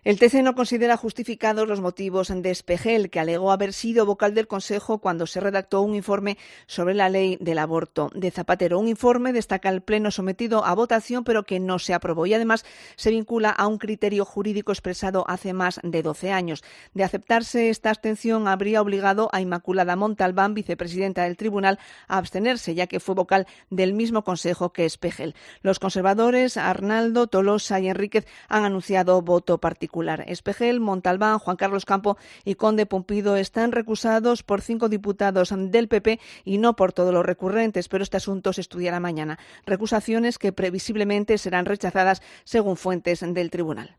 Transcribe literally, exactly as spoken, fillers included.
El T C no considera justificados los motivos de Espejel, que alegó haber sido vocal del Consejo cuando se redactó un informe sobre la ley del aborto de Zapatero. Un informe destaca el Pleno sometido a votación, pero que no se aprobó y además se vincula a un criterio jurídico expresado hace más de doce años. De aceptarse esta abstención, habría obligado a Inmaculada Montalbán, vicepresidenta del Tribunal, a abstenerse, ya que fue vocal del mismo Consejo que Espejel. Los conservadores, Arnaldo, Tolosa y Enríquez, han anunciado voto particular. Espejel, Montalbán, Juan Carlos Campo y Conde Pumpido están recusados por cinco diputados del P P y no por todos los recurrentes, pero este asunto se estudiará mañana. Recusaciones que previsiblemente serán rechazadas según fuentes del tribunal.